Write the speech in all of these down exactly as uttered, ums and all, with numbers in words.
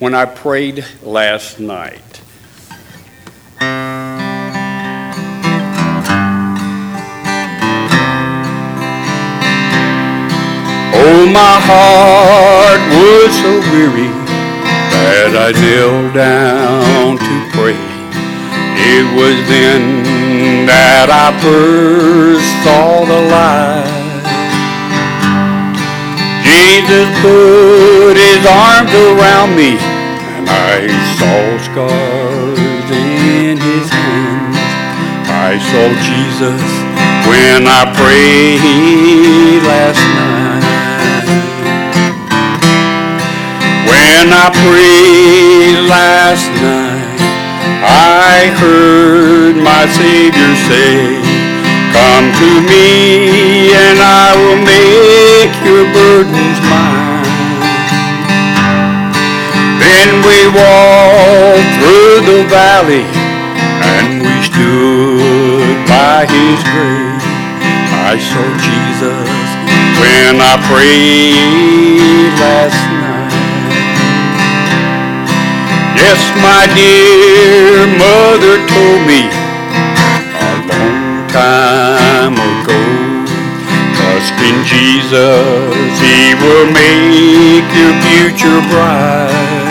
when I prayed last night. Oh, my heart was so weary that I knelt down to pray. It was then that I first saw the light. Jesus put his arms around me, and I saw scars in his hands. I saw Jesus when I prayed last night. When I prayed last night, I heard my Savior say, "Come to me and I will make your burdens mine." Then we walked through the valley and we stood by his grave. I saw Jesus when I prayed last night. Yes, my dear mother told me a long time ago, trust in Jesus, he will make your future bright.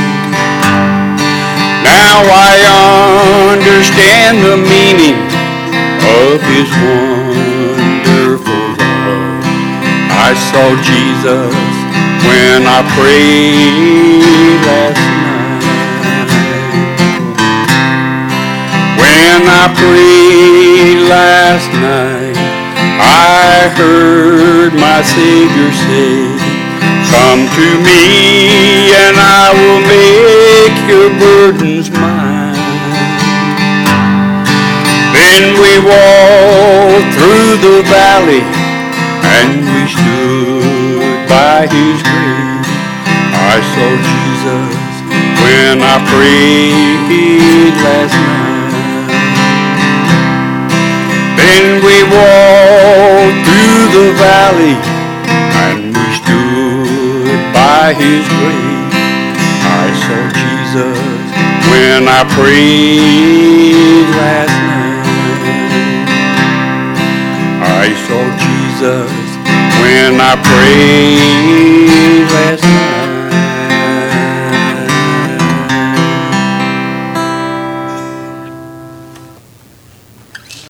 Now I understand the meaning of his wonderful love. I saw Jesus when I prayed last night. When I prayed last night, I heard my Savior say, "Come to me and I will make your burdens mine." Then we walked through the valley and we stood by his grave. I saw Jesus when I prayed last night. Then we walked through the valley and we stood by his grave. I saw Jesus when I prayed last night. I saw Jesus when I prayed last night.